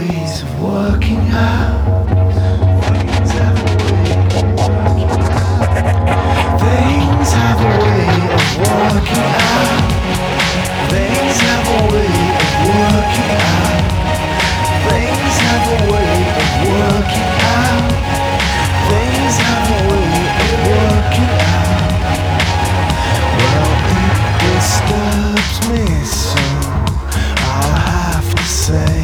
ways of working out. Things have a way of working out. Things have a way of working out. Things have a way of working out. Things have a way of working out. Things have a way of working out. Well, it disturbs me so, I'll have to say.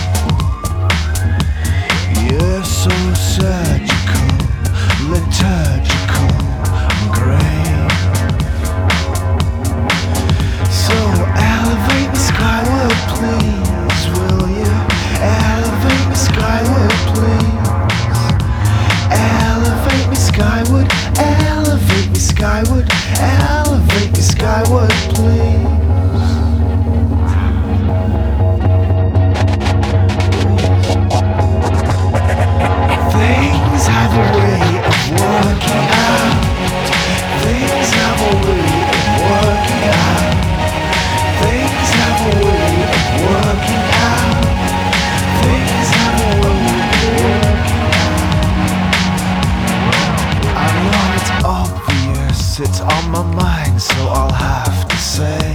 You're so surgical, liturgical, grey. So elevate me skyward, please, will you? Elevate me skyward, please. Elevate me skyward, elevate me skyward, elevate me skyward, please. Things have a way of working out. Things have a way of working out. Things have a way of working out. Things have a way of working out. I know it's obvious, it's on my mind, so I'll have to say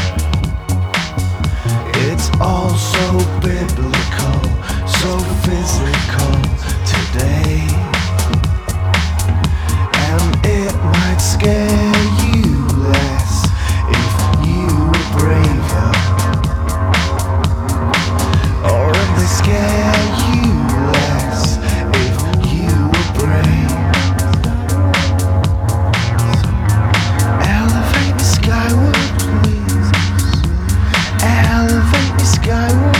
it's all so biblical, so physical today. And it might scare you less if you were braver, or it may scare you less if you were brave. Elevate me skyward, please. Elevate me skyward.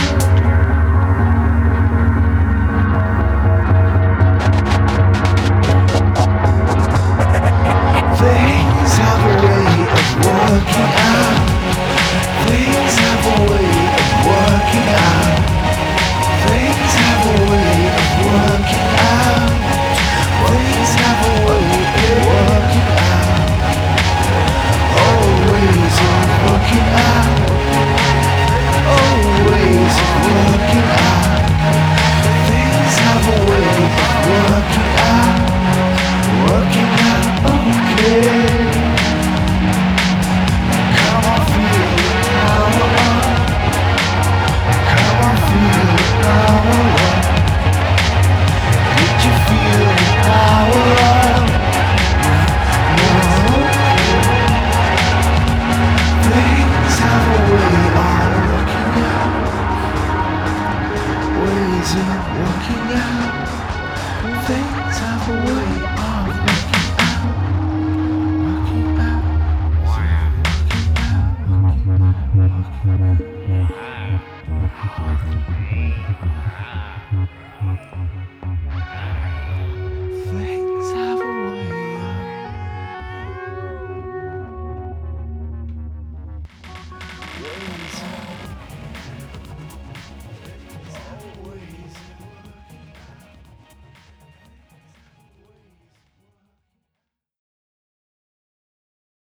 Things have a way of working out. Things have a way of working out. Things have a way of working out. Things have a way of working out. Oh, ways of working out. Oh, ways of working out. Things have a way of working out. Working out, okay. Come on, feel the power up. Come on, feel the power up. Did you feel the power up? No. Things have a way of working out. Ways of working out. Things have a way of working out. Things have a way of ways of